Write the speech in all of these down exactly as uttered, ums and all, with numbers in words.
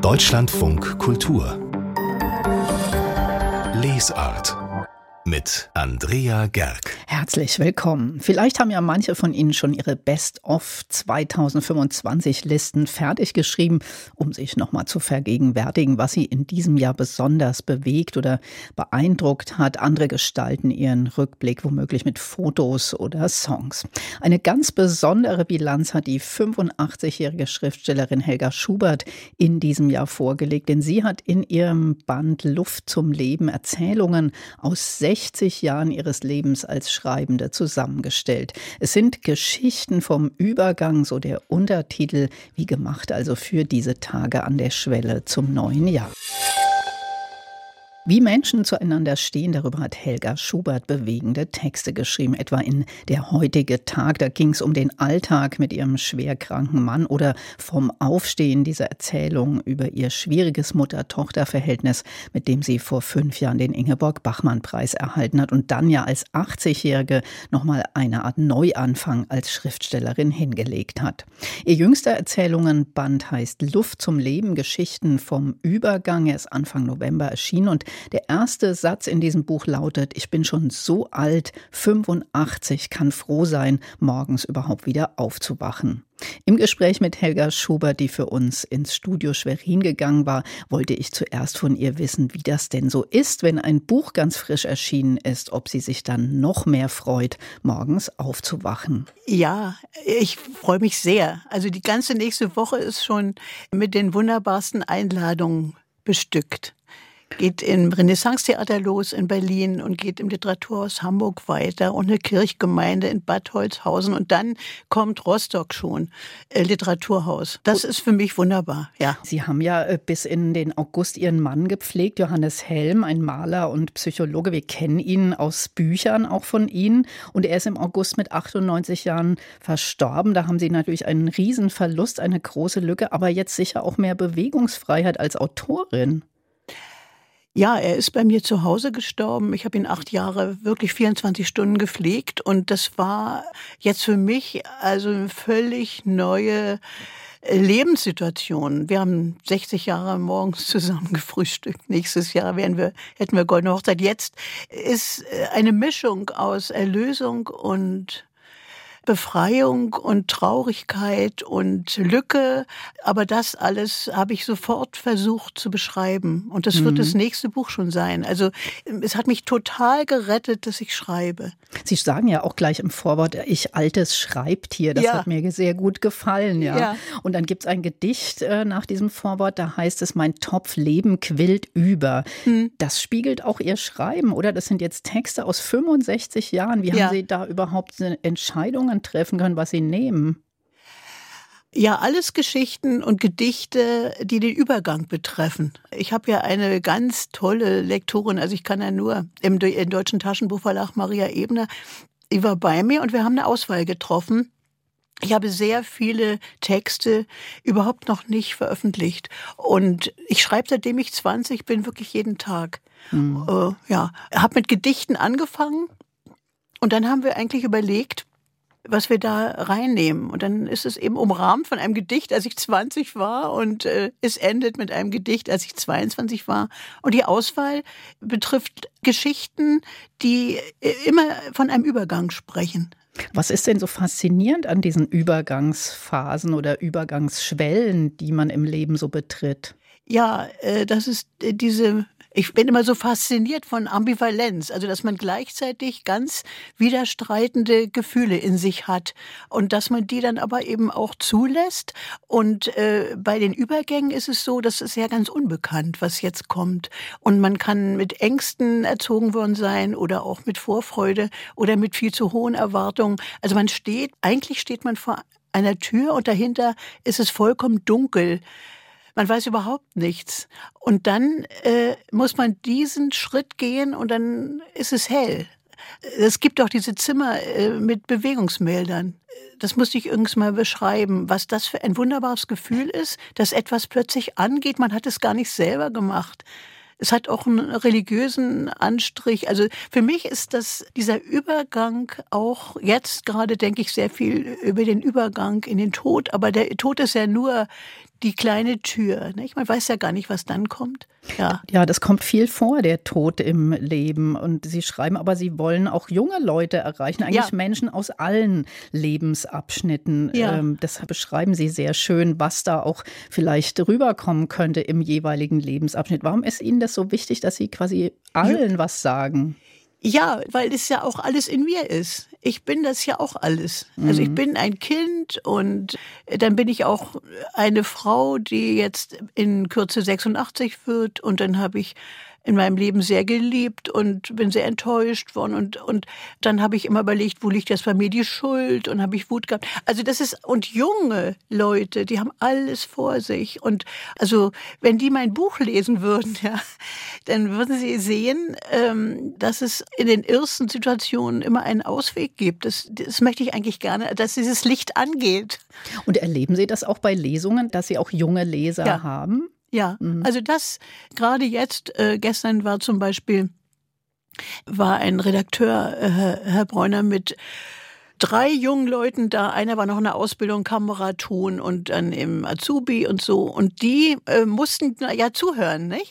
Deutschlandfunk Kultur Lesart mit Andrea Gerg. Herzlich willkommen. Vielleicht haben ja manche von Ihnen schon ihre Best-of zweitausendfünfundzwanzig-Listen fertig geschrieben, um sich nochmal zu vergegenwärtigen, was sie in diesem Jahr besonders bewegt oder beeindruckt hat. Andere gestalten ihren Rückblick womöglich mit Fotos oder Songs. Eine ganz besondere Bilanz hat die fünfundachtzigjährige Schriftstellerin Helga Schubert in diesem Jahr vorgelegt, denn sie hat in ihrem Band Luft zum Leben Erzählungen aus sechzig Jahren ihres Lebens als Schreibende zusammengestellt. Es sind Geschichten vom Übergang, so der Untertitel, wie gemacht also für diese Tage an der Schwelle zum neuen Jahr. Wie Menschen zueinander stehen, darüber hat Helga Schubert bewegende Texte geschrieben, etwa in Der heutige Tag. Da ging es um den Alltag mit ihrem schwerkranken Mann oder vom Aufstehen dieser Erzählung über ihr schwieriges Mutter-Tochter-Verhältnis, mit dem sie vor fünf Jahren den Ingeborg-Bachmann-Preis erhalten hat und dann ja als achtzigjährige nochmal eine Art Neuanfang als Schriftstellerin hingelegt hat. Ihr jüngster Erzählungenband heißt Luft zum Leben, Geschichten vom Übergang. Er ist Anfang November erschienen und der erste Satz in diesem Buch lautet: Ich bin schon so alt, fünfundachtzig, kann froh sein, morgens überhaupt wieder aufzuwachen. Im Gespräch mit Helga Schubert, die für uns ins Studio Schwerin gegangen war, wollte ich zuerst von ihr wissen, wie das denn so ist, wenn ein Buch ganz frisch erschienen ist, ob sie sich dann noch mehr freut, morgens aufzuwachen. Ja, ich freue mich sehr. Also die ganze nächste Woche ist schon mit den wunderbarsten Einladungen bestückt. Geht im Renaissance-Theater los in Berlin und geht im Literaturhaus Hamburg weiter und eine Kirchgemeinde in Bad Holzhausen und dann kommt Rostock schon, äh, Literaturhaus. Das ist für mich wunderbar, ja. Sie haben ja äh, bis in den August Ihren Mann gepflegt, Johannes Helm, ein Maler und Psychologe. Wir kennen ihn aus Büchern, auch von Ihnen. Und er ist im August mit achtundneunzig Jahren verstorben. Da haben Sie natürlich einen Riesenverlust, eine große Lücke, aber jetzt sicher auch mehr Bewegungsfreiheit als Autorin. Ja, er ist bei mir zu Hause gestorben. Ich habe ihn acht Jahre wirklich vierundzwanzig Stunden gepflegt und das war jetzt für mich also eine völlig neue Lebenssituation. Wir haben sechzig Jahre morgens zusammen gefrühstückt. Nächstes Jahr werden wir, hätten wir goldene Hochzeit. Jetzt ist eine Mischung aus Erlösung und Befreiung und Traurigkeit und Lücke. Aber das alles habe ich sofort versucht zu beschreiben. Und das mhm. wird das nächste Buch schon sein. Also es hat mich total gerettet, dass ich schreibe. Sie sagen ja auch gleich im Vorwort, ich altes Schreibtier. Das ja. hat mir sehr gut gefallen. Ja. ja. Und dann gibt es ein Gedicht äh, nach diesem Vorwort, da heißt es, mein Topf Leben quillt über. Mhm. Das spiegelt auch Ihr Schreiben, oder? Das sind jetzt Texte aus fünfundsechzig Jahren. Wie ja. haben Sie da überhaupt eine Entscheidung treffen können, was Sie nehmen? Ja, alles Geschichten und Gedichte, die den Übergang betreffen. Ich habe ja eine ganz tolle Lektorin, also ich kann ja nur im, im Deutschen Taschenbuchverlag, Maria Ebner, die war bei mir und wir haben eine Auswahl getroffen. Ich habe sehr viele Texte überhaupt noch nicht veröffentlicht und ich schreibe, seitdem ich zwanzig bin, wirklich jeden Tag. Mhm. Äh, ja, habe mit Gedichten angefangen und dann haben wir eigentlich überlegt, was wir da reinnehmen. Und dann ist es eben umrahmt von einem Gedicht, als ich zwanzig war und äh, es endet mit einem Gedicht, als ich zweiundzwanzig war. Und die Auswahl betrifft Geschichten, die äh, immer von einem Übergang sprechen. Was ist denn so faszinierend an diesen Übergangsphasen oder Übergangsschwellen, die man im Leben so betritt? Ja, äh, das ist äh, diese... Ich bin immer so fasziniert von Ambivalenz, also dass man gleichzeitig ganz widerstreitende Gefühle in sich hat und dass man die dann aber eben auch zulässt. Und äh, bei den Übergängen ist es so, das ist ja ganz unbekannt, was jetzt kommt. Und man kann mit Ängsten erzogen worden sein oder auch mit Vorfreude oder mit viel zu hohen Erwartungen. Also man steht, eigentlich steht man vor einer Tür und dahinter ist es vollkommen dunkel. Man weiß überhaupt nichts. Und dann äh, muss man diesen Schritt gehen und dann ist es hell. Es gibt auch diese Zimmer äh, mit Bewegungsmeldern. Das musste ich irgendwann mal beschreiben, was das für ein wunderbares Gefühl ist, dass etwas plötzlich angeht. Man hat es gar nicht selber gemacht. Es hat auch einen religiösen Anstrich. Also für mich ist das dieser Übergang auch, jetzt gerade denke ich sehr viel über den Übergang in den Tod, aber der Tod ist ja nur die kleine Tür. Nicht? Man weiß ja gar nicht, was dann kommt. Ja. Ja, das kommt viel vor, der Tod im Leben. Und Sie schreiben aber, Sie wollen auch junge Leute erreichen, eigentlich Ja. Menschen aus allen Lebensabschnitten. Ja. Ähm, das beschreiben Sie sehr schön, was da auch vielleicht rüberkommen könnte im jeweiligen Lebensabschnitt. Warum ist Ihnen das so wichtig, dass Sie quasi allen was sagen? Ja, weil es ja auch alles in mir ist. Ich bin das ja auch alles. Also ich bin ein Kind und dann bin ich auch eine Frau, die jetzt in Kürze sechsundachtzig wird und dann habe ich in meinem Leben sehr geliebt und bin sehr enttäuscht worden und und dann habe ich immer überlegt, wo liegt jetzt bei mir die Schuld und habe ich Wut gehabt. Also das ist und junge Leute, die haben alles vor sich und also wenn die mein Buch lesen würden, ja, dann würden sie sehen, ähm, dass es in den ersten Situationen immer einen Ausweg gibt. Das, das möchte ich eigentlich gerne, dass dieses Licht angeht. Und erleben Sie das auch bei Lesungen, dass Sie auch junge Leser Ja. haben? Ja, also das, gerade jetzt, äh, gestern war zum Beispiel, war ein Redakteur, äh, Herr, Herr Bräuner, mit drei jungen Leuten da. Einer war noch in der Ausbildung, Kameratun und dann im Azubi und so. Und die äh, mussten na, ja zuhören, nicht?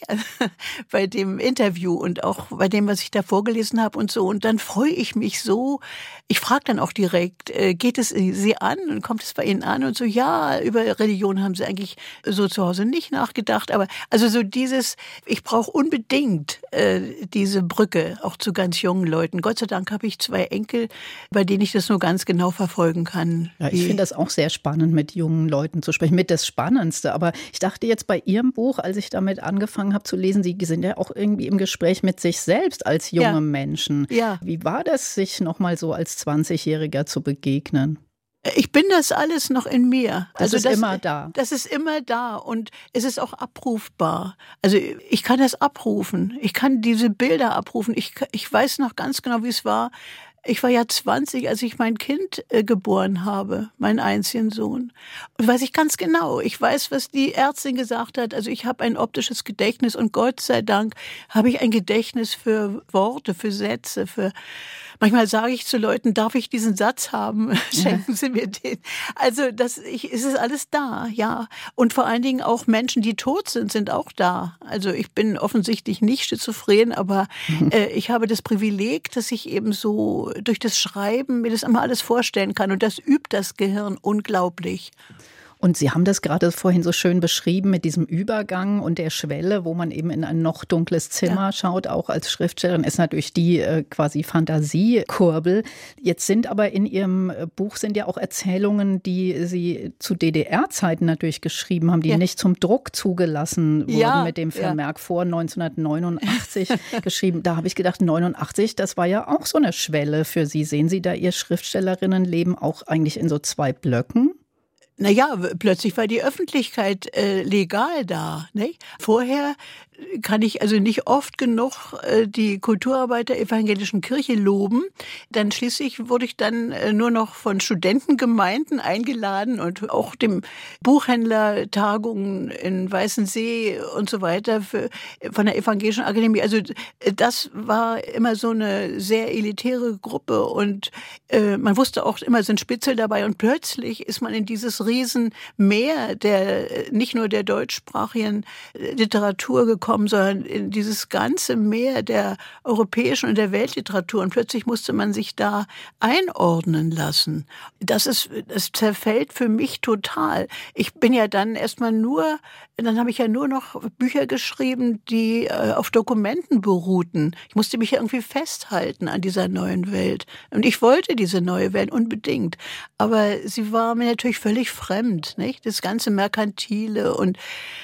Bei dem Interview und auch bei dem, was ich da vorgelesen habe und so. Und dann freue ich mich so. Ich frage dann auch direkt, äh, geht es Sie an und kommt es bei Ihnen an? Und so, ja, über Religion haben Sie eigentlich so zu Hause nicht nachgedacht. Aber also so dieses, ich brauche unbedingt äh, diese Brücke auch zu ganz jungen Leuten. Gott sei Dank habe ich zwei Enkel, bei denen ich das nur ganz genau verfolgen kann. Ja, ich finde das auch sehr spannend, mit jungen Leuten zu sprechen, mit das Spannendste. Aber ich dachte jetzt bei Ihrem Buch, als ich damit angefangen habe zu lesen, Sie sind ja auch irgendwie im Gespräch mit sich selbst als junge Ja. Menschen. Ja. Wie war das, sich noch mal so als zwanzigjähriger zu begegnen? Ich bin das alles noch in mir. Das ist immer da. Das ist immer da und es ist auch abrufbar. Also ich kann das abrufen. Ich kann diese Bilder abrufen. Ich, ich weiß noch ganz genau, wie es war. Ich war ja zwanzig, als ich mein Kind äh, geboren habe, meinen einzigen Sohn. Und weiß ich ganz genau. Ich weiß, was die Ärztin gesagt hat. Also ich habe ein optisches Gedächtnis und Gott sei Dank habe ich ein Gedächtnis für Worte, für Sätze, für manchmal sage ich zu Leuten, darf ich diesen Satz haben? Schenken Sie mir den. Also das, ich, es ist alles da, ja. Und vor allen Dingen auch Menschen, die tot sind, sind auch da. Also ich bin offensichtlich nicht schizophren, aber äh, ich habe das Privileg, dass ich eben so durch das Schreiben mir das immer alles vorstellen kann. Und das übt das Gehirn unglaublich. Und Sie haben das gerade vorhin so schön beschrieben mit diesem Übergang und der Schwelle, wo man eben in ein noch dunkles Zimmer ja. schaut. Auch als Schriftstellerin ist natürlich die äh, quasi Fantasiekurbel. Jetzt sind aber in Ihrem Buch sind ja auch Erzählungen, die Sie zu D D R-Zeiten natürlich geschrieben haben, die ja. nicht zum Druck zugelassen wurden ja. mit dem Vermerk ja. vor neunzehnhundertneunundachtzig geschrieben. Da habe ich gedacht, neunundachtzig, das war ja auch so eine Schwelle für Sie. Sehen Sie da Ihr Schriftstellerinnenleben auch eigentlich in so zwei Blöcken? Naja, plötzlich war die Öffentlichkeit äh, legal da. Nicht? Vorher kann ich also nicht oft genug äh, die Kulturarbeit der evangelischen Kirche loben. Dann schließlich wurde ich dann äh, nur noch von Studentengemeinden eingeladen und auch dem Buchhändler Tagungen in Weißensee und so weiter für, von der evangelischen Akademie. Also äh, das war immer so eine sehr elitäre Gruppe und äh, man wusste auch immer, sind Spitzel dabei und plötzlich ist man in dieses Riesenmeer der nicht nur der deutschsprachigen Literatur gekommen, sondern in dieses ganze Meer der europäischen und der Weltliteratur. Und plötzlich musste man sich da einordnen lassen. Das ist, das zerfällt für mich total. Ich bin ja dann erstmal nur, dann habe ich ja nur noch Bücher geschrieben, die äh, auf Dokumenten beruhten. Ich musste mich ja irgendwie festhalten an dieser neuen Welt. Und ich wollte diese neue Welt unbedingt. Aber sie war mir natürlich völlig fremd, nicht? Das ganze Merkantile und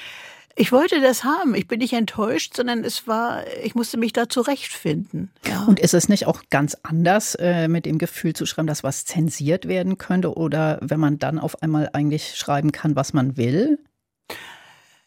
ich wollte das haben. Ich bin nicht enttäuscht, sondern es war, ich musste mich da zurechtfinden. Ja. Und ist es nicht auch ganz anders, äh, mit dem Gefühl zu schreiben, dass was zensiert werden könnte oder wenn man dann auf einmal eigentlich schreiben kann, was man will?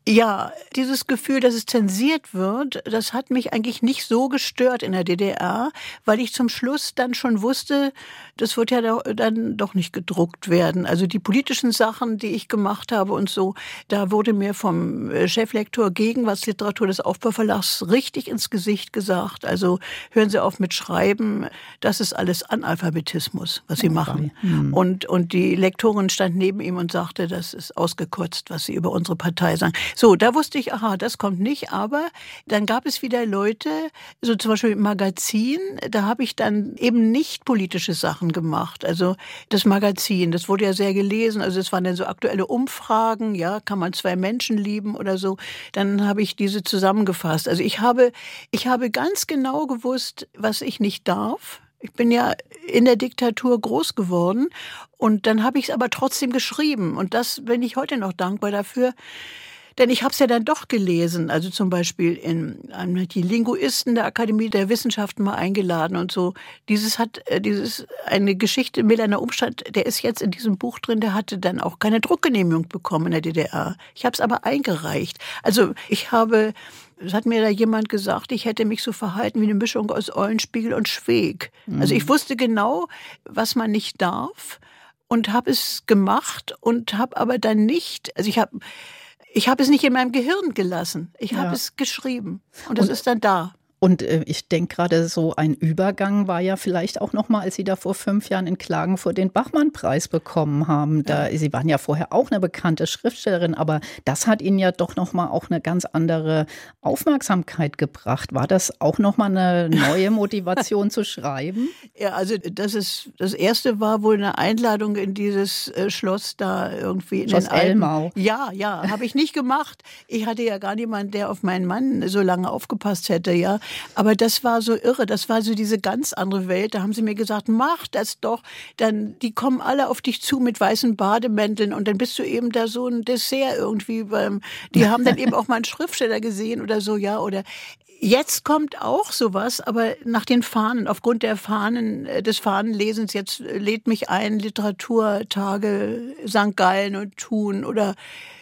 Ja, dieses Gefühl, dass es zensiert wird, das hat mich eigentlich nicht so gestört in der D D R, weil ich zum Schluss dann schon wusste, das wird ja dann doch nicht gedruckt werden. Also die politischen Sachen, die ich gemacht habe und so, da wurde mir vom Cheflektor Gegenwartsliteratur des Aufbauverlags richtig ins Gesicht gesagt. Also hören Sie auf mit Schreiben, das ist alles Analphabetismus, was Sie machen. Hm. Und, und die Lektorin stand neben ihm und sagte, das ist ausgekotzt, was Sie über unsere Partei sagen. So, da wusste ich, aha, das kommt nicht, aber dann gab es wieder Leute, so zum Beispiel im Magazin, da habe ich dann eben nicht politische Sachen gemacht. Also das Magazin, das wurde ja sehr gelesen, also es waren dann so aktuelle Umfragen, ja, kann man zwei Menschen lieben oder so, dann habe ich diese zusammengefasst. Also ich habe, ich habe ganz genau gewusst, was ich nicht darf. Ich bin ja in der Diktatur groß geworden und dann habe ich es aber trotzdem geschrieben und das bin ich heute noch dankbar dafür. Denn ich habe es ja dann doch gelesen, also zum Beispiel in die Linguisten der Akademie der Wissenschaften mal eingeladen und so. Dieses hat, dieses eine Geschichte, Melaner Umstand, der ist jetzt in diesem Buch drin, der hatte dann auch keine Druckgenehmigung bekommen in der D D R. Ich habe es aber eingereicht. Also ich habe, es hat mir da jemand gesagt, ich hätte mich so verhalten wie eine Mischung aus Eulenspiegel und Schweig. Mhm. Also ich wusste genau, was man nicht darf und habe es gemacht und habe aber dann nicht, also ich habe Ich habe es nicht in meinem Gehirn gelassen. Ich habe ja. es geschrieben und es ist dann da. Und äh, ich denke gerade, so ein Übergang war ja vielleicht auch noch mal, als Sie da vor fünf Jahren in Klagenfurt den Bachmann-Preis bekommen haben. Da, ja. Sie waren ja vorher auch eine bekannte Schriftstellerin, aber das hat Ihnen ja doch noch mal auch eine ganz andere Aufmerksamkeit gebracht. War das auch noch mal eine neue Motivation zu schreiben? Ja, also das ist das erste war wohl eine Einladung in dieses äh, Schloss da irgendwie in Schloss den Alpen. Elmau. Ja, ja, habe ich nicht gemacht. Ich hatte ja gar niemanden, der auf meinen Mann so lange aufgepasst hätte, ja. Aber das war so irre, das war so diese ganz andere Welt. Da haben sie mir gesagt, mach das doch. Dann, die kommen alle auf dich zu mit weißen Bademänteln und dann bist du eben da so ein Dessert irgendwie. Beim, die haben dann eben auch mal einen Schriftsteller gesehen oder so, ja. Oder jetzt kommt auch sowas, aber nach den Fahnen, aufgrund der Fahnen, des Fahnenlesens, jetzt lädt mich ein, Literaturtage Sankt Gallen und Thun oder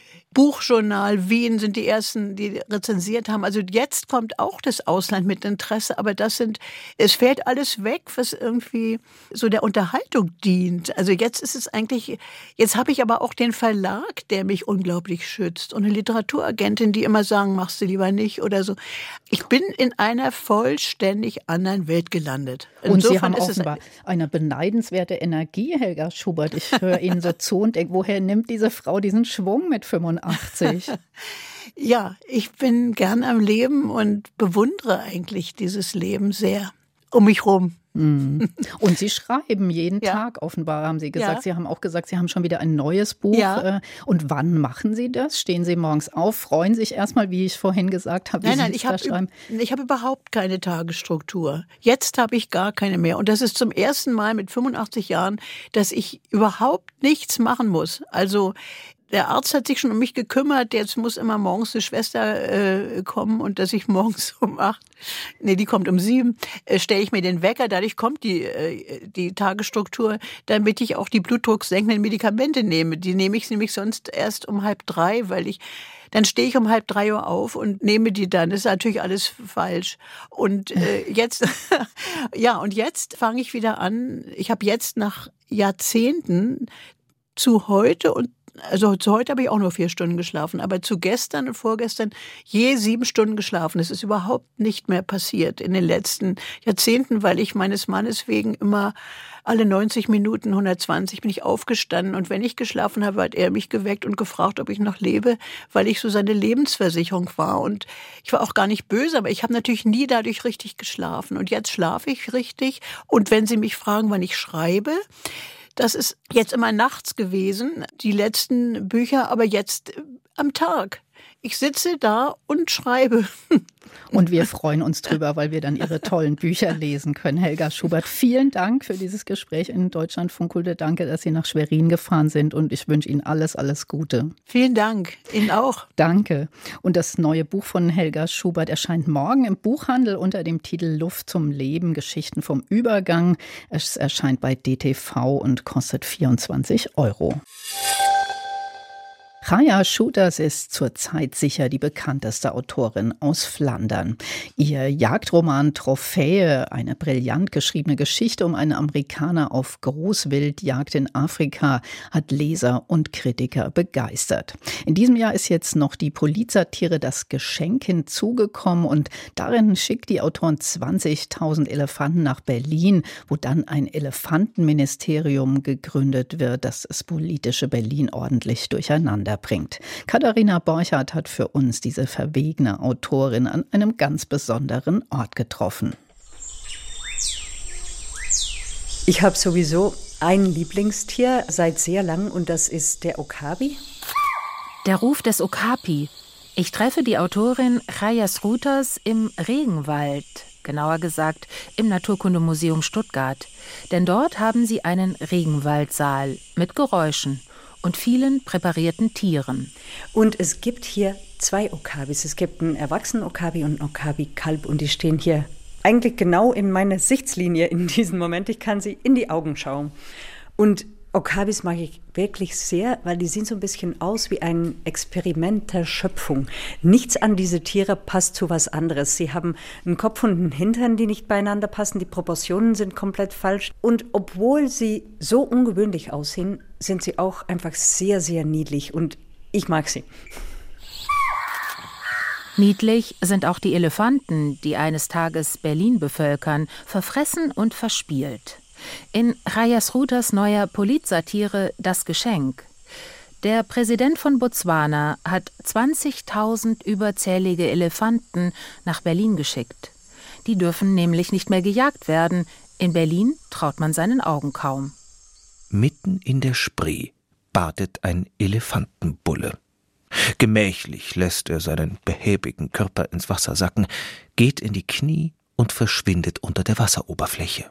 Buchjournal Wien sind die ersten, die rezensiert haben. Also jetzt kommt auch das Ausland mit Interesse, aber das sind, es fällt alles weg, was irgendwie so der Unterhaltung dient. Also jetzt ist es eigentlich, jetzt habe ich aber auch den Verlag, der mich unglaublich schützt und eine Literaturagentin, die immer sagen, machst du lieber nicht oder so. Ich bin in einer vollständig anderen Welt gelandet. Und Insofern Sie haben offenbar eine beneidenswerte Energie, Helga Schubert. Ich höre Ihnen so zu und denke, woher nimmt diese Frau diesen Schwung mit fünfundachtzig? Ja, ich bin gern am Leben und bewundere eigentlich dieses Leben sehr um mich rum. Mm. Und Sie schreiben jeden ja. Tag, offenbar, haben Sie gesagt. Ja. Sie haben auch gesagt, Sie haben schon wieder ein neues Buch. Ja. Und wann machen Sie das? Stehen Sie morgens auf, freuen sich erstmal, wie ich vorhin gesagt habe, wie nein, Sie nein, ich da schreiben? Hab, ich habe überhaupt keine Tagesstruktur. Jetzt habe ich gar keine mehr. Und das ist zum ersten Mal mit fünfundachtzig Jahren, dass ich überhaupt nichts machen muss. Also der Arzt hat sich schon um mich gekümmert, jetzt muss immer morgens eine Schwester äh, kommen und dass ich morgens um acht, nee, die kommt um sieben, äh, stelle ich mir den Wecker, dadurch kommt die, äh, die Tagesstruktur, damit ich auch die blutdrucksenkenden Medikamente nehme. Die nehme ich nämlich sonst erst um halb drei, weil ich Dann stehe ich um halb drei Uhr auf und nehme die dann. Das ist natürlich alles falsch. Und äh, jetzt, ja, und jetzt fange ich wieder an. Ich habe jetzt nach Jahrzehnten zu heute und Also zu heute habe ich auch nur vier Stunden geschlafen, aber zu gestern und vorgestern je sieben Stunden geschlafen. Das ist überhaupt nicht mehr passiert in den letzten Jahrzehnten, weil ich meines Mannes wegen immer alle neunzig Minuten, hundertzwanzig bin ich aufgestanden. Und wenn ich geschlafen habe, hat er mich geweckt und gefragt, ob ich noch lebe, weil ich so seine Lebensversicherung war. Und ich war auch gar nicht böse, aber ich habe natürlich nie dadurch richtig geschlafen. Und jetzt schlafe ich richtig. Und wenn Sie mich fragen, wann ich schreibe, das ist jetzt immer nachts gewesen, die letzten Bücher, aber jetzt am Tag. Ich sitze da und schreibe. Und wir freuen uns drüber, weil wir dann Ihre tollen Bücher lesen können. Helga Schubert, vielen Dank für dieses Gespräch in Deutschlandfunk Kultur. Danke, dass Sie nach Schwerin gefahren sind und ich wünsche Ihnen alles, alles Gute. Vielen Dank. Ihnen auch. Danke. Und das neue Buch von Helga Schubert erscheint morgen im Buchhandel unter dem Titel Luft zum Leben, Geschichten vom Übergang. Es erscheint bei D T V und kostet vierundzwanzig Euro. Raya Schutas ist zurzeit sicher die bekannteste Autorin aus Flandern. Ihr Jagdroman Trophäe, eine brillant geschriebene Geschichte um einen Amerikaner auf Großwildjagd in Afrika, hat Leser und Kritiker begeistert. In diesem Jahr ist jetzt noch die Polizatire Das Geschenk hinzugekommen und darin schickt die Autorin zwanzigtausend Elefanten nach Berlin, wo dann ein Elefantenministerium gegründet wird, das das politische Berlin ordentlich durcheinander bringt. Katharina Borchardt hat für uns diese verwegene Autorin an einem ganz besonderen Ort getroffen. Ich habe sowieso ein Lieblingstier seit sehr lang und das ist der Okapi. Der Ruf des Okapi. Ich treffe die Autorin Raya Schutas im Regenwald, genauer gesagt im Naturkundemuseum Stuttgart. Denn dort haben sie einen Regenwaldsaal mit Geräuschen und vielen präparierten Tieren. Und es gibt hier zwei Okapis. Es gibt einen erwachsenen Okapi und einen Okapi-Kalb und die stehen hier eigentlich genau in meiner Sichtslinie in diesem Moment. Ich kann sie in die Augen schauen. Und Okapis mag ich wirklich sehr, weil die sehen so ein bisschen aus wie ein Experiment der Schöpfung. Nichts an diese Tiere passt zu was anderes. Sie haben einen Kopf und einen Hintern, die nicht beieinander passen. Die Proportionen sind komplett falsch. Und obwohl sie so ungewöhnlich aussehen, sind sie auch einfach sehr, sehr niedlich. Und ich mag sie. Niedlich sind auch die Elefanten, die eines Tages Berlin bevölkern, verfressen und verspielt. In Raya Schutas neuer Polizsatire Das Geschenk. Der Präsident von Botswana hat zwanzigtausend überzählige Elefanten nach Berlin geschickt. Die dürfen nämlich nicht mehr gejagt werden. In Berlin traut man seinen Augen kaum. Mitten in der Spree badet ein Elefantenbulle. Gemächlich lässt er seinen behäbigen Körper ins Wasser sacken, geht in die Knie und verschwindet unter der Wasseroberfläche.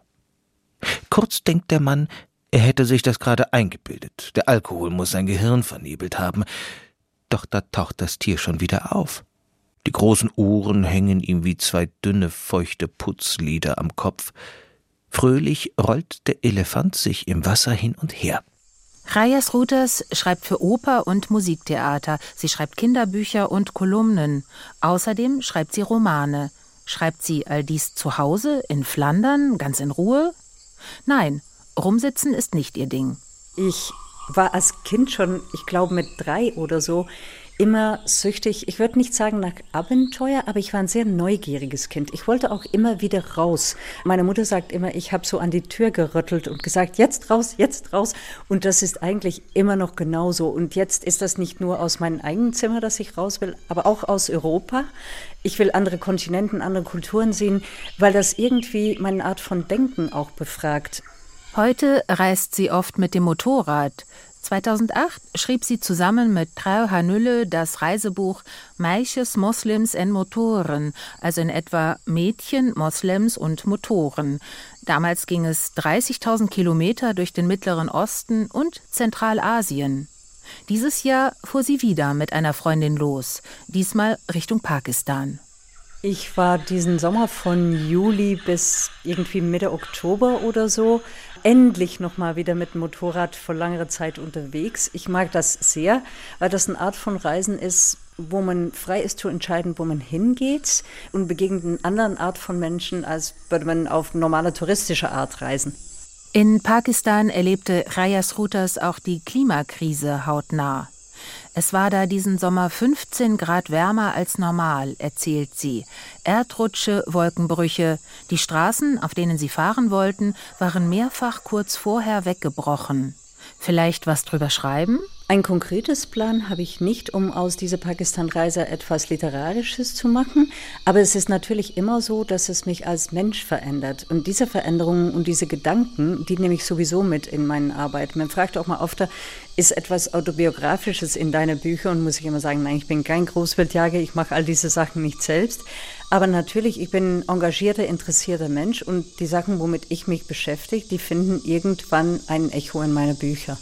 Kurz denkt der Mann, er hätte sich das gerade eingebildet. Der Alkohol muss sein Gehirn vernebelt haben. Doch da taucht das Tier schon wieder auf. Die großen Ohren hängen ihm wie zwei dünne, feuchte Putzlieder am Kopf. Fröhlich rollt der Elefant sich im Wasser hin und her. Raya Schutas schreibt für Oper und Musiktheater. Sie schreibt Kinderbücher und Kolumnen. Außerdem schreibt sie Romane. Schreibt sie all dies zu Hause, in Flandern, ganz in Ruhe? Nein, rumsitzen ist nicht ihr Ding. Ich war als Kind schon, ich glaube mit drei oder so, immer süchtig. Ich würde nicht sagen nach Abenteuer, aber ich war ein sehr neugieriges Kind. Ich wollte auch immer wieder raus. Meine Mutter sagt immer, ich habe so an die Tür gerüttelt und gesagt, jetzt raus, jetzt raus. Und das ist eigentlich immer noch genauso. Und jetzt ist das nicht nur aus meinem eigenen Zimmer, dass ich raus will, aber auch aus Europa. Ich will andere Kontinenten, andere Kulturen sehen, weil das irgendwie meine Art von Denken auch befragt. Heute reist sie oft mit dem Motorrad. zweitausendacht schrieb sie zusammen mit Trouw Hanulle das Reisebuch Meisjes, Moslims en Motoren, also in etwa Mädchen, Moslems und Motoren. Damals ging es dreißigtausend Kilometer durch den Mittleren Osten und Zentralasien. Dieses Jahr fuhr sie wieder mit einer Freundin los, diesmal Richtung Pakistan. Ich war diesen Sommer von Juli bis irgendwie Mitte Oktober oder so endlich noch mal wieder mit dem Motorrad vor langer Zeit unterwegs. Ich mag das sehr, weil das eine Art von Reisen ist, wo man frei ist zu entscheiden, wo man hingeht und begegnet einer anderen Art von Menschen, als würde man auf normale touristische Art reisen. In Pakistan erlebte Raya Schutas auch die Klimakrise hautnah. Es war da diesen Sommer fünfzehn Grad wärmer als normal, erzählt sie. Erdrutsche, Wolkenbrüche. Die Straßen, auf denen sie fahren wollten, waren mehrfach kurz vorher weggebrochen. Vielleicht was drüber schreiben? Ein konkretes Plan habe ich nicht, um aus dieser Pakistan-Reise etwas Literarisches zu machen. Aber es ist natürlich immer so, dass es mich als Mensch verändert. Und diese Veränderungen und diese Gedanken, die nehme ich sowieso mit in meine Arbeit. Man fragt auch mal oft, ist etwas Autobiografisches in deinen Büchern? Und muss ich immer sagen, nein, ich bin kein Großwildjäger, ich mache all diese Sachen nicht selbst. Aber natürlich, ich bin ein engagierter, interessierter Mensch und die Sachen, womit ich mich beschäftige, die finden irgendwann ein Echo in meine Bücher.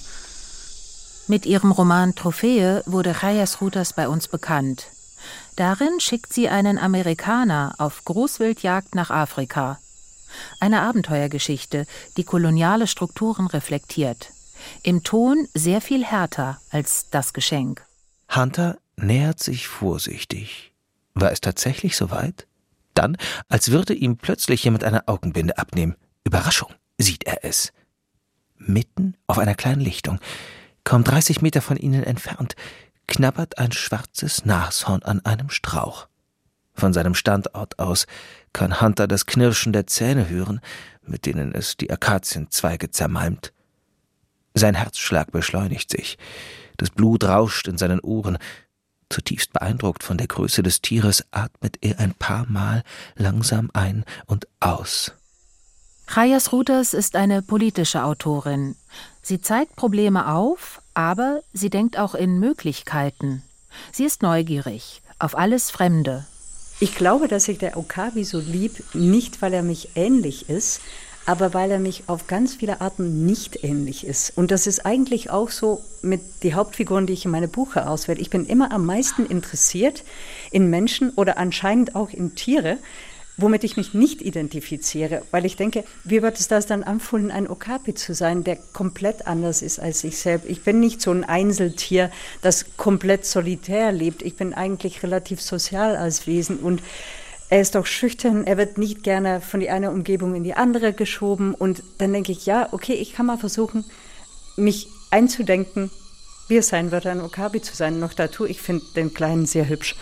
Mit ihrem Roman Trophäe wurde Raya Schutas bei uns bekannt. Darin schickt sie einen Amerikaner auf Großwildjagd nach Afrika. Eine Abenteuergeschichte, die koloniale Strukturen reflektiert. Im Ton sehr viel härter als Das Geschenk. Hunter nähert sich vorsichtig. War es tatsächlich soweit? Dann, als würde ihm plötzlich jemand eine Augenbinde abnehmen. Überraschung, sieht er es. Mitten auf einer kleinen Lichtung, kaum dreißig Meter von ihnen entfernt, knabbert ein schwarzes Nashorn an einem Strauch. Von seinem Standort aus kann Hunter das Knirschen der Zähne hören, mit denen es die Akazienzweige zermalmt. Sein Herzschlag beschleunigt sich, das Blut rauscht in seinen Ohren. Zutiefst beeindruckt von der Größe des Tieres atmet er ein paar Mal langsam ein und aus. Chaya Srutas ist eine politische Autorin. Sie zeigt Probleme auf, aber sie denkt auch in Möglichkeiten. Sie ist neugierig auf alles Fremde. Ich glaube, dass ich der Okapi so lieb, nicht weil er mich ähnlich ist, aber weil er mich auf ganz viele Arten nicht ähnlich ist. Und das ist eigentlich auch so mit den Hauptfiguren, die ich in meine Bücher auswähle. Ich bin immer am meisten interessiert in Menschen oder anscheinend auch in Tiere, womit ich mich nicht identifiziere, weil ich denke, wie wird es das dann anfühlen, ein Okapi zu sein, der komplett anders ist als ich selbst. Ich bin nicht so ein Einzeltier, das komplett solitär lebt. Ich bin eigentlich relativ sozial als Wesen und er ist auch schüchtern, er wird nicht gerne von die eine Umgebung in die andere geschoben und dann denke ich, ja, okay, ich kann mal versuchen, mich einzudenken, wie es sein wird, ein Okapi zu sein. Noch dazu, ich finde den Kleinen sehr hübsch.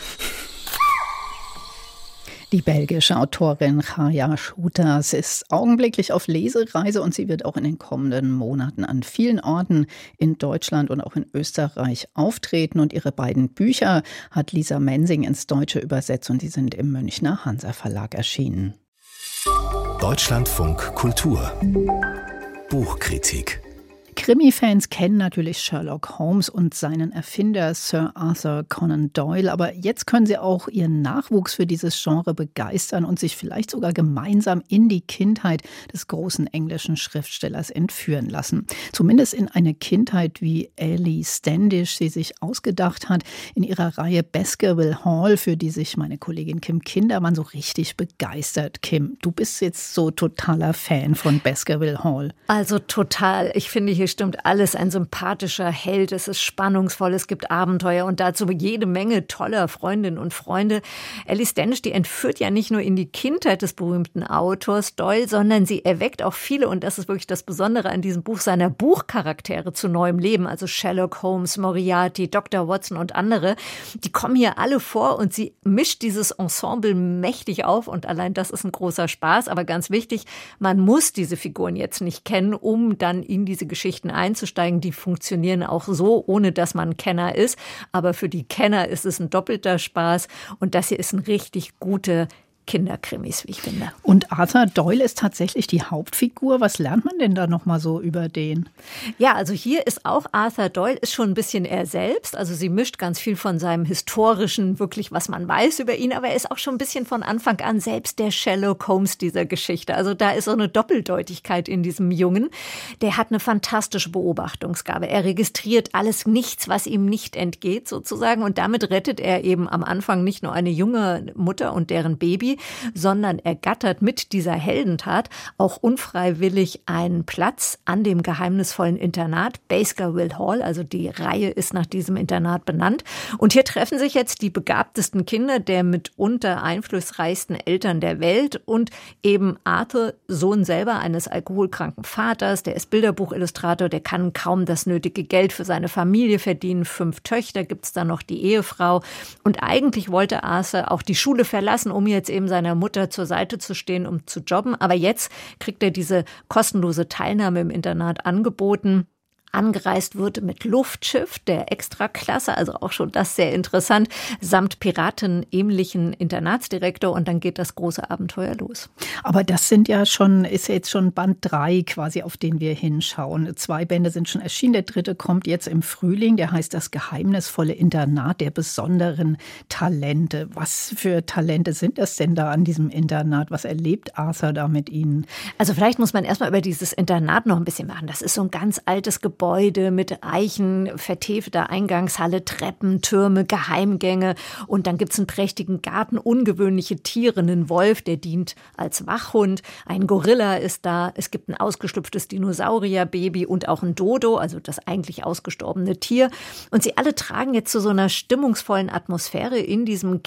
Die belgische Autorin Chaya Srutas ist augenblicklich auf Lesereise und sie wird auch in den kommenden Monaten an vielen Orten in Deutschland und auch in Österreich auftreten. Und ihre beiden Bücher hat Lisa Mensing ins Deutsche übersetzt und die sind im Münchner Hansa Verlag erschienen. Deutschlandfunk Kultur Buchkritik. Krimi-Fans kennen natürlich Sherlock Holmes und seinen Erfinder Sir Arthur Conan Doyle, aber jetzt können sie auch ihren Nachwuchs für dieses Genre begeistern und sich vielleicht sogar gemeinsam in die Kindheit des großen englischen Schriftstellers entführen lassen. Zumindest in eine Kindheit, wie Ellie Standish sie sich ausgedacht hat, in ihrer Reihe Baskerville Hall, für die sich meine Kollegin Kim Kindermann so richtig begeistert. Kim, du bist jetzt so totaler Fan von Baskerville Hall. Also total. Ich finde, hier stimmt alles. Ein sympathischer Held, es ist spannungsvoll, es gibt Abenteuer und dazu jede Menge toller Freundinnen und Freunde. Ellie Standish, die entführt ja nicht nur in die Kindheit des berühmten Autors Doyle, sondern sie erweckt auch viele, und das ist wirklich das Besondere an diesem Buch, seiner Buchcharaktere zu neuem Leben. Also Sherlock Holmes, Moriarty, Doktor Watson und andere. Die kommen hier alle vor und sie mischt dieses Ensemble mächtig auf und allein das ist ein großer Spaß. Aber ganz wichtig, man muss diese Figuren jetzt nicht kennen, um dann in diese Geschichten einzusteigen. Die funktionieren auch so, ohne dass man Kenner ist. Aber für die Kenner ist es ein doppelter Spaß. Und das hier ist ein richtig guter Kinderkrimis, wie ich finde. Und Arthur Doyle ist tatsächlich die Hauptfigur. Was lernt man denn da noch mal so über den? Ja, also hier ist auch Arthur Doyle, ist schon ein bisschen er selbst. Also sie mischt ganz viel von seinem historischen, wirklich, was man weiß über ihn. Aber er ist auch schon ein bisschen von Anfang an selbst der Sherlock Holmes dieser Geschichte. Also da ist so eine Doppeldeutigkeit in diesem Jungen. Der hat eine fantastische Beobachtungsgabe. Er registriert alles, nichts, was ihm nicht entgeht sozusagen. Und damit rettet er eben am Anfang nicht nur eine junge Mutter und deren Baby, sondern ergattert mit dieser Heldentat auch unfreiwillig einen Platz an dem geheimnisvollen Internat Baskerville Hall. Also die Reihe ist nach diesem Internat benannt. Und hier treffen sich jetzt die begabtesten Kinder der mitunter einflussreichsten Eltern der Welt und eben Arthur, Sohn selber eines alkoholkranken Vaters, der ist Bilderbuchillustrator, der kann kaum das nötige Geld für seine Familie verdienen. Fünf Töchter, gibt es dann noch die Ehefrau. Und eigentlich wollte Arthur auch die Schule verlassen, um jetzt eben seiner Mutter zur Seite zu stehen, um zu jobben. Aber jetzt kriegt er diese kostenlose Teilnahme im Internat angeboten. Angereist wird mit Luftschiff der Extraklasse, also auch schon das sehr interessant, samt piratenähnlichen Internatsdirektor und dann geht das große Abenteuer los. Aber das sind ja schon, ist ja jetzt schon Band drei quasi, auf den wir hinschauen. Zwei Bände sind schon erschienen, der dritte kommt jetzt im Frühling, der heißt Das geheimnisvolle Internat der besonderen Talente. Was für Talente sind das denn da an diesem Internat? Was erlebt Arthur da mit ihnen? Also vielleicht muss man erstmal über dieses Internat noch ein bisschen machen. Das ist so ein ganz altes Gebäude. Gebäude mit Eichen, vertäfelter Eingangshalle, Treppen, Türme, Geheimgänge. Und dann gibt's einen prächtigen Garten, ungewöhnliche Tiere, einen Wolf, der dient als Wachhund. Ein Gorilla ist da. Es gibt ein ausgeschlüpftes Dinosaurierbaby und auch ein Dodo, also das eigentlich ausgestorbene Tier. Und sie alle tragen jetzt zu so einer stimmungsvollen Atmosphäre in diesem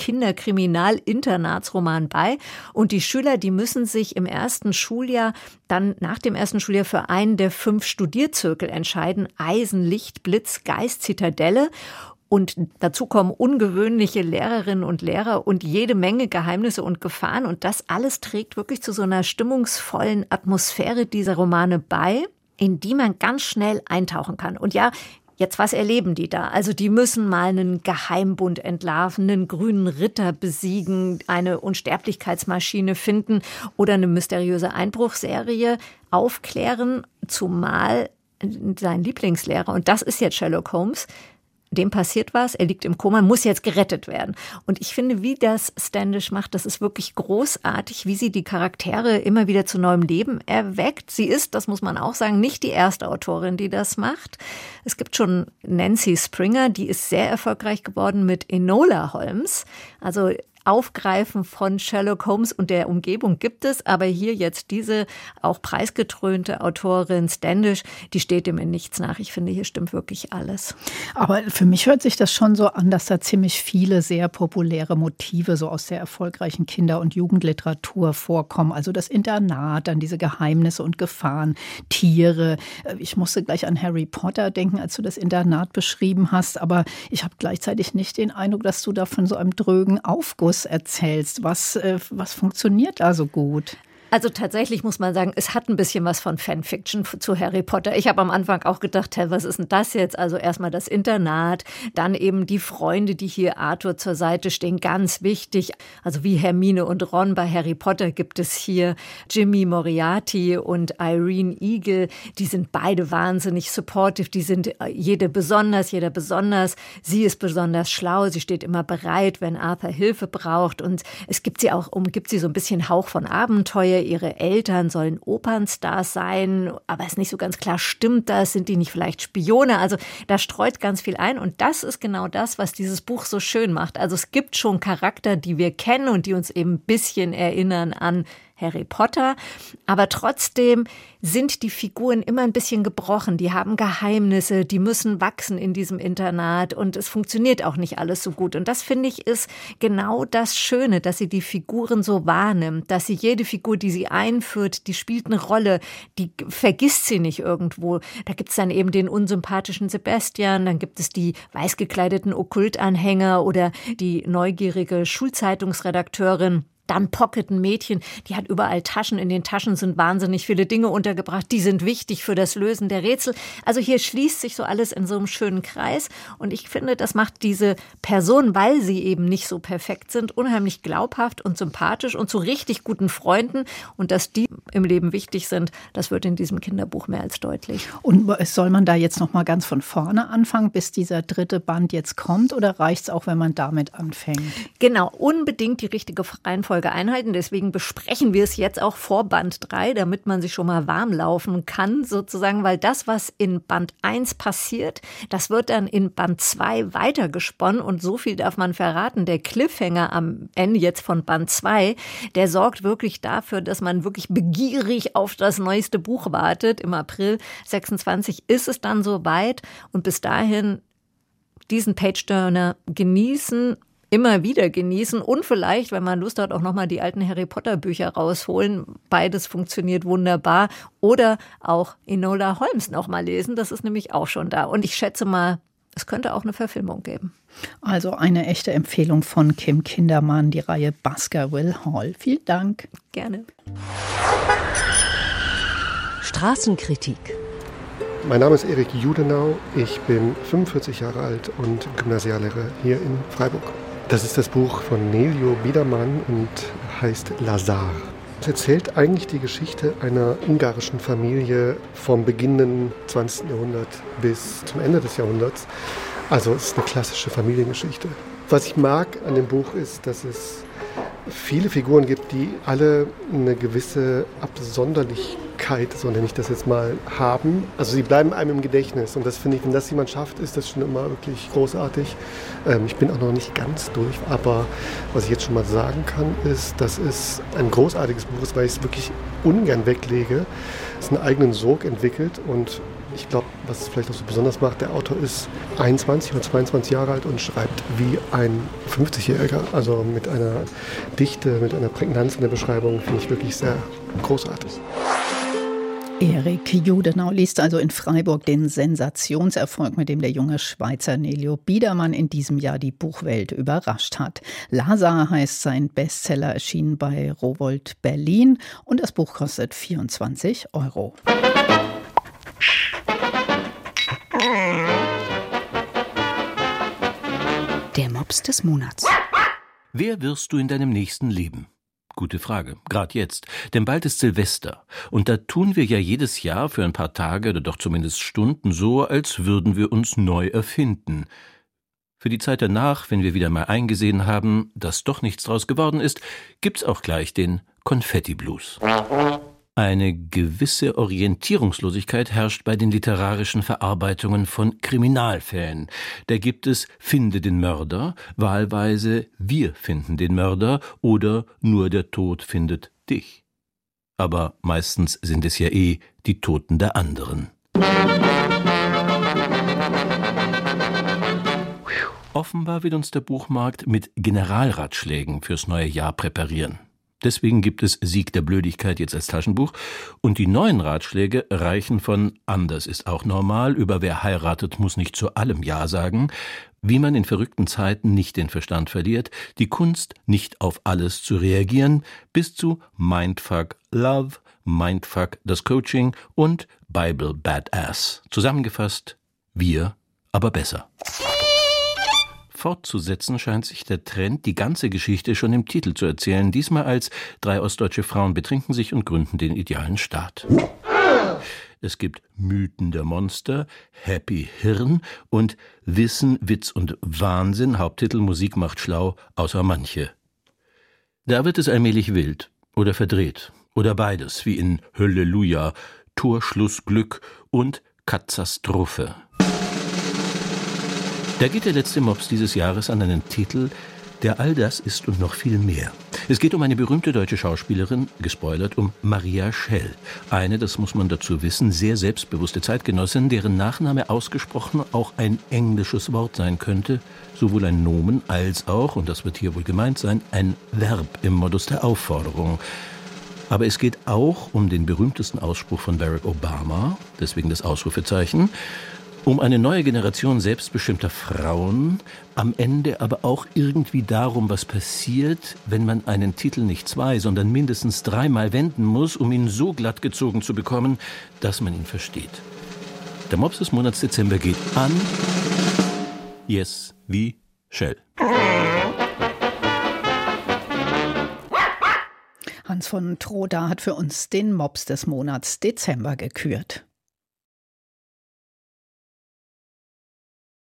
Kinderkriminal-Internatsroman bei. Und die Schüler, die müssen sich im ersten Schuljahr, dann nach dem ersten Schuljahr für einen der fünf Studierzirkel entscheiden. Eisen, Licht, Blitz, Geist, Zitadelle. Und dazu kommen ungewöhnliche Lehrerinnen und Lehrer und jede Menge Geheimnisse und Gefahren. Und das alles trägt wirklich zu so einer stimmungsvollen Atmosphäre dieser Romane bei, in die man ganz schnell eintauchen kann. Und ja, jetzt, was erleben die da? Also die müssen mal einen Geheimbund entlarven, einen grünen Ritter besiegen, eine Unsterblichkeitsmaschine finden oder eine mysteriöse Einbruchserie aufklären, zumal sein Lieblingslehrer, und das ist jetzt Sherlock Holmes, dem passiert was, er liegt im Koma, muss jetzt gerettet werden. Und ich finde, wie das Standish macht, das ist wirklich großartig, wie sie die Charaktere immer wieder zu neuem Leben erweckt. Sie ist, das muss man auch sagen, nicht die erste Autorin, die das macht. Es gibt schon Nancy Springer, die ist sehr erfolgreich geworden mit Enola Holmes. Also Aufgreifen von Sherlock Holmes und der Umgebung gibt es, aber hier jetzt diese auch preisgekrönte Autorin Standish, die steht dem in nichts nach. Ich finde, hier stimmt wirklich alles. Aber für mich hört sich das schon so an, dass da ziemlich viele sehr populäre Motive so aus der erfolgreichen Kinder- und Jugendliteratur vorkommen. Also das Internat, dann diese Geheimnisse und Gefahren, Tiere. Ich musste gleich an Harry Potter denken, als du das Internat beschrieben hast, aber ich habe gleichzeitig nicht den Eindruck, dass du da von so einem drögen Aufguss erzählst. Was, äh, was funktioniert da so gut? Also tatsächlich muss man sagen, es hat ein bisschen was von Fanfiction zu Harry Potter. Ich habe am Anfang auch gedacht, hey, was ist denn das jetzt? Also erstmal das Internat, dann eben die Freunde, die hier Arthur zur Seite stehen, ganz wichtig. Also wie Hermine und Ron bei Harry Potter gibt es hier Jimmy Moriarty und Irene Eagle. Die sind beide wahnsinnig supportive. Die sind jede besonders, jeder besonders. Sie ist besonders schlau. Sie steht immer bereit, wenn Arthur Hilfe braucht. Und es gibt sie auch, umgibt sie so ein bisschen Hauch von Abenteuer. Ihre Eltern sollen Opernstars sein, aber es ist nicht so ganz klar, stimmt das? Sind die nicht vielleicht Spione? Also da streut ganz viel ein und das ist genau das, was dieses Buch so schön macht. Also es gibt schon Charakter, die wir kennen und die uns eben ein bisschen erinnern an Harry Potter, aber trotzdem sind die Figuren immer ein bisschen gebrochen. Die haben Geheimnisse, die müssen wachsen in diesem Internat und es funktioniert auch nicht alles so gut. Und das, finde ich, ist genau das Schöne, dass sie die Figuren so wahrnimmt, dass sie jede Figur, die sie einführt, die spielt eine Rolle, die vergisst sie nicht irgendwo. Da gibt es dann eben den unsympathischen Sebastian, dann gibt es die weiß gekleideten Okkultanhänger oder die neugierige Schulzeitungsredakteurin. Dann Pocket, ein Mädchen, die hat überall Taschen. In den Taschen sind wahnsinnig viele Dinge untergebracht. Die sind wichtig für das Lösen der Rätsel. Also hier schließt sich so alles in so einem schönen Kreis. Und ich finde, das macht diese Personen, weil sie eben nicht so perfekt sind, unheimlich glaubhaft und sympathisch und zu richtig guten Freunden. Und dass die im Leben wichtig sind, das wird in diesem Kinderbuch mehr als deutlich. Und soll man da jetzt noch mal ganz von vorne anfangen, bis dieser dritte Band jetzt kommt? Oder reicht es auch, wenn man damit anfängt? Genau, unbedingt die richtige Reihenfolge einhalten. Deswegen besprechen wir es jetzt auch vor Band drei, damit man sich schon mal warm laufen kann, sozusagen, weil das, was in Band eins passiert, das wird dann in Band zwei weitergesponnen und so viel darf man verraten. Der Cliffhanger am Ende jetzt von Band zwei, der sorgt wirklich dafür, dass man wirklich begierig auf das neueste Buch wartet. Im April sechsundzwanzig ist es dann soweit und bis dahin diesen Page-Turner genießen, immer wieder genießen und vielleicht, wenn man Lust hat, auch nochmal die alten Harry Potter Bücher rausholen. Beides funktioniert wunderbar. Oder auch Enola Holmes nochmal lesen. Das ist nämlich auch schon da. Und ich schätze mal, es könnte auch eine Verfilmung geben. Also eine echte Empfehlung von Kim Kindermann, die Reihe Baskerville Hall. Vielen Dank. Gerne. Straßenkritik. Mein Name ist Erik Judenau. Ich bin fünfundvierzig Jahre alt und Gymnasiallehrer hier in Freiburg. Das ist das Buch von Nelio Biedermann und heißt Lazar. Es erzählt eigentlich die Geschichte einer ungarischen Familie vom beginnenden zwanzigsten Jahrhundert bis zum Ende des Jahrhunderts. Also es ist eine klassische Familiengeschichte. Was ich mag an dem Buch ist, dass es viele Figuren gibt, die alle eine gewisse Absonderlichkeit, so nenne ich das jetzt mal, haben. Also sie bleiben einem im Gedächtnis und das finde ich, wenn das jemand schafft, ist das schon immer wirklich großartig. Ähm, ich bin auch noch nicht ganz durch, aber was ich jetzt schon mal sagen kann, ist, dass es ein großartiges Buch ist, weil ich es wirklich ungern weglege. Es einen eigenen Sog entwickelt und ich glaube, was es vielleicht auch so besonders macht, der Autor ist einundzwanzig oder zweiundzwanzig Jahre alt und schreibt wie ein fünfzigjähriger. Also mit einer Dichte, mit einer Prägnanz in der Beschreibung, finde ich wirklich sehr großartig. Erik Judenau liest also in Freiburg den Sensationserfolg, mit dem der junge Schweizer Nelio Biedermann in diesem Jahr die Buchwelt überrascht hat. Lazar heißt sein Bestseller, erschienen bei Rowohlt Berlin und das Buch kostet vierundzwanzig Euro. Der Mops des Monats. Wer wirst du in deinem nächsten Leben? Gute Frage, gerade jetzt, denn bald ist Silvester und da tun wir ja jedes Jahr für ein paar Tage oder doch zumindest Stunden so, als würden wir uns neu erfinden. Für die Zeit danach, wenn wir wieder mal eingesehen haben, dass doch nichts draus geworden ist, gibt's auch gleich den Konfetti-Blues. Eine gewisse Orientierungslosigkeit herrscht bei den literarischen Verarbeitungen von Kriminalfällen. Da gibt es Finde den Mörder, wahlweise Wir finden den Mörder oder Nur der Tod findet dich. Aber meistens sind es ja eh die Toten der anderen. Offenbar wird uns der Buchmarkt mit Generalratschlägen fürs neue Jahr präparieren. Deswegen gibt es Sieg der Blödigkeit jetzt als Taschenbuch und die neuen Ratschläge reichen von Anders ist auch normal über Wer heiratet, muss nicht zu allem Ja sagen, wie man in verrückten Zeiten nicht den Verstand verliert, die Kunst nicht auf alles zu reagieren, bis zu Mindfuck Love, Mindfuck das Coaching und Bible Badass. Zusammengefasst, wir, aber besser. Fortzusetzen scheint sich der Trend, die ganze Geschichte schon im Titel zu erzählen, diesmal als drei ostdeutsche Frauen betrinken sich und gründen den idealen Staat. Es gibt Mythen der Monster, Happy Hirn und Wissen, Witz und Wahnsinn, Haupttitel Musik macht schlau, außer manche. Da wird es allmählich wild oder verdreht oder beides, wie in Halleluja, Torschluss Glück und Katastrophe. Da geht der letzte Mops dieses Jahres an einen Titel, der all das ist und noch viel mehr. Es geht um eine berühmte deutsche Schauspielerin, gespoilert, um Maria Schell. Eine, das muss man dazu wissen, sehr selbstbewusste Zeitgenossin, deren Nachname ausgesprochen auch ein englisches Wort sein könnte, sowohl ein Nomen als auch, und das wird hier wohl gemeint sein, ein Verb im Modus der Aufforderung. Aber es geht auch um den berühmtesten Ausspruch von Barack Obama, deswegen das Ausrufezeichen, um eine neue Generation selbstbestimmter Frauen, am Ende aber auch irgendwie darum, was passiert, wenn man einen Titel nicht zwei, sondern mindestens dreimal wenden muss, um ihn so glatt gezogen zu bekommen, dass man ihn versteht. Der Mops des Monats Dezember geht an Yes wie Shell. Hans von Troda hat für uns den Mops des Monats Dezember gekürt.